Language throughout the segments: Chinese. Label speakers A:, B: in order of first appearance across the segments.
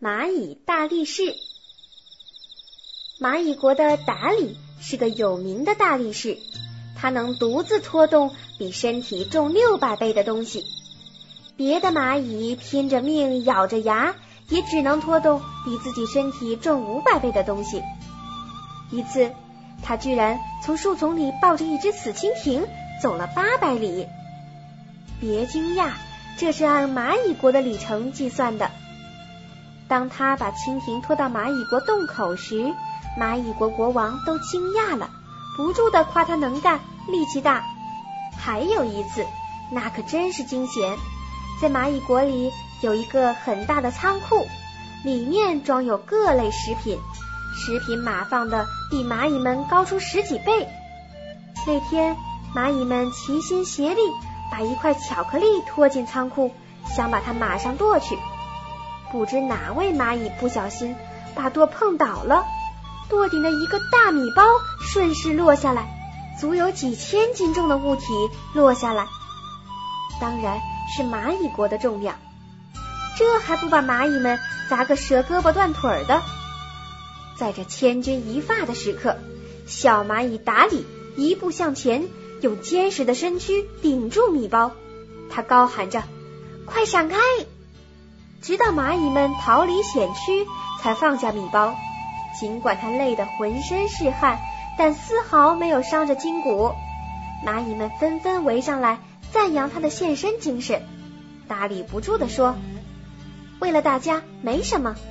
A: 蚂蚁大力士。蚂蚁国的达里是个有名的大力士，他能独自拖动比身体重600倍的东西，别的蚂蚁拼着命咬着牙，也只能拖动比自己身体重500倍的东西。一次，他居然从树丛里抱着一只死蜻蜓走了800里。别惊讶，这是按蚂蚁国的里程计算的。当他把蜻蜓拖到蚂蚁国洞口时，蚂蚁国国王都惊讶了，不住地夸他能干，力气大。还有一次，那可真是惊险，在蚂蚁国里有一个很大的仓库，里面装有各类食品，食品码放的比蚂蚁们高出10几倍。那天，蚂蚁们齐心协力把一块巧克力拖进仓库，想把它码上垛去。不知哪位蚂蚁不小心把垛碰倒了，垛顶的一个大米包顺势落下来，足有几千斤重的物体落下来，当然是蚂蚁国的重量。这还不把蚂蚁们砸个折胳膊断腿的。在这千钧一发的时刻，小蚂蚁达里一步向前，用坚实的身躯顶住米包，他高喊着：快闪开！直到蚂蚁们逃离险区，才放下米包。尽管他累得浑身是汗，但丝毫没有伤着筋骨。蚂蚁们纷纷围上来赞扬他的献身精神。达里不住地说：为了大家，没什么。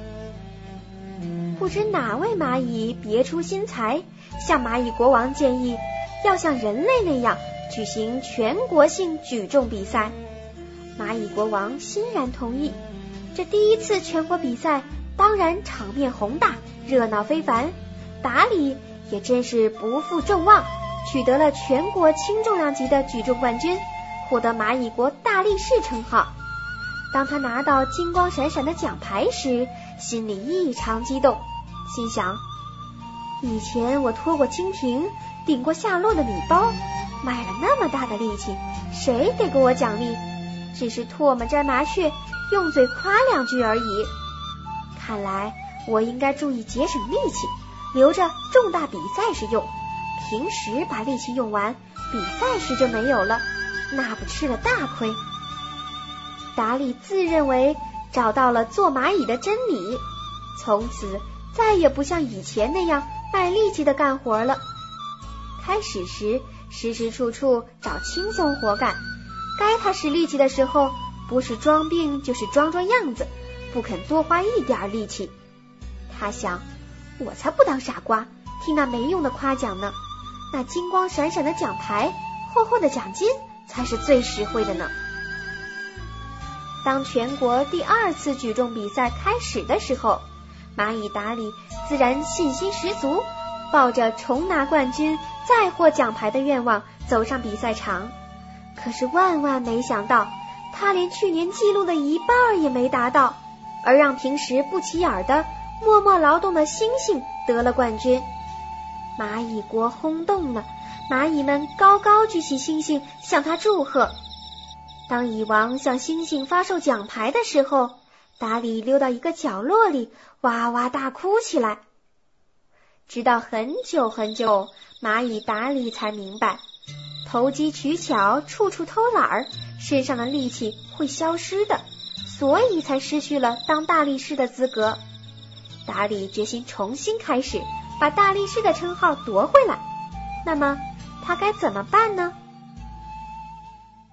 A: 不知哪位蚂蚁别出心裁，向蚂蚁国王建议要像人类那样举行全国性举重比赛。蚂蚁国王欣然同意。这第一次全国比赛当然场面宏大，热闹非凡。达里也真是不负众望，取得了全国轻重量级的举重冠军，获得蚂蚁国大力士称号。当他拿到金光闪闪的奖牌时，心里异常激动，心想：以前我拖过蜻蜓，顶过下落的米包，卖了那么大的力气，谁得给我奖励？只是唾沫沾麻雀，用嘴夸2句而已。看来我应该注意节省力气，留着重大比赛时用。平时把力气用完，比赛时就没有了，那不吃了大亏。达里自认为找到了做蚂蚁的真理，从此再也不像以前那样卖力气的干活了。开始时，时时处处找轻松活干，该他使力气的时候，不是装病就是装样子，不肯多花一点力气。他想，我才不当傻瓜，听那没用的夸奖呢。那金光闪闪的奖牌，厚厚的奖金才是最实惠的呢。当全国第2次举重比赛开始的时候，蚂蚁达里自然信心十足，抱着重拿冠军再获奖牌的愿望走上比赛场。可是万万没想到，他连去年记录的1半也没达到，而让平时不起眼的默默劳动的猩猩得了冠军。蚂蚁国轰动了，蚂蚁们高高举起猩猩向他祝贺。当蚁王向猩猩发售奖牌的时候，达里溜到一个角落里，哇哇大哭起来。直到很久很久，蚂蚁达里才明白，投机取巧，处处偷懒，身上的力气会消失的，所以才失去了当大力士的资格。达里决心重新开始，把大力士的称号夺回来。那么他该怎么办呢？